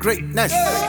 Greatness.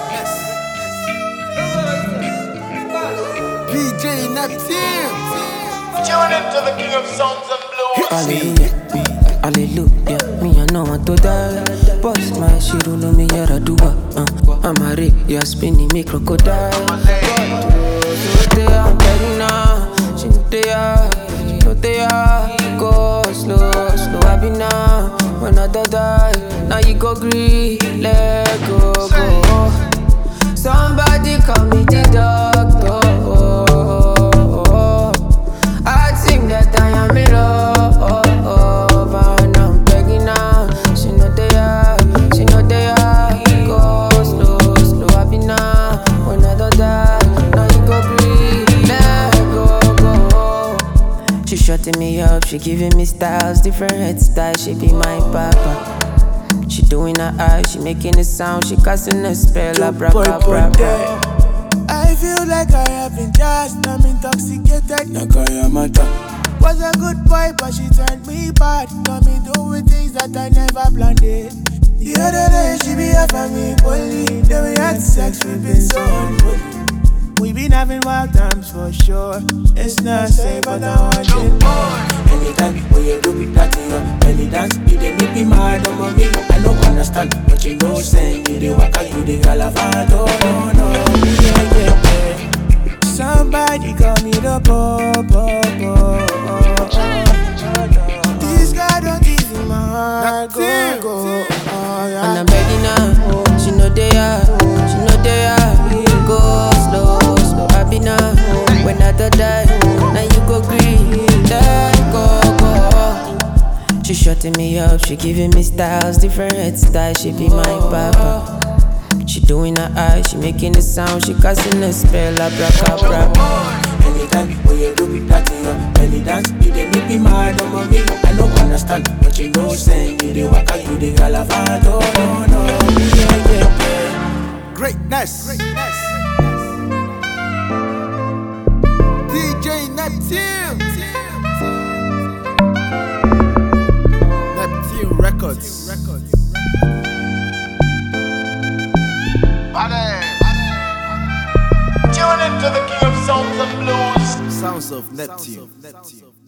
PJ Neptune. Tune into the king of sounds and blues. Hallelujah, hallelujah. Me I know want to die. Boss my shit, know me here I do what. I'm a rip, you're spinning me crocodile. So they are begging now. She know they are, she know they are. Go slow, slow I be now. When I die, now you go green. Let go, go. Somebody call me the doctor. I think that I am in love, and I'm begging now. She know they are, she know they are. Go slow, slow I be now. When I die, now you go breathe. Let go, go. She shutting me up, she giving me styles, different head styles. She be my papa. She doing her eyes, she making a sound, she casting a spell. I feel like I have been just, I'm intoxicated. Nakayamata was a good boy, but she turned me bad. Got me doing things that I never planned it. The other day she be after me, only then we had sex, we been so unholy. We been having wild times for sure. It's not safe, but I want it more. Anytime when you do it, that any dance, you dey make me mad on me. I don't understand, but you know, saying you the waka, you the galavado. No, yeah. Somebody call me the popo. This guy don't give my heart, go. And I'm begging now, she know they are, she know they are. Go slow, slow I be now. When I die, now you go green. Let go, go. She shutting me up, she giving me styles, different head styles. She be my papa. She doing her eyes, she making a sound, she casting a spell. Anytime when you do it, that any dance, you dey make me mad on me. I don't understand, but you know, saying you the waka, you the galavado. No, yeah. Greatness. DJ Neptune. Neptune Records. Tune into the king of sounds and blues. Sounds of Neptune.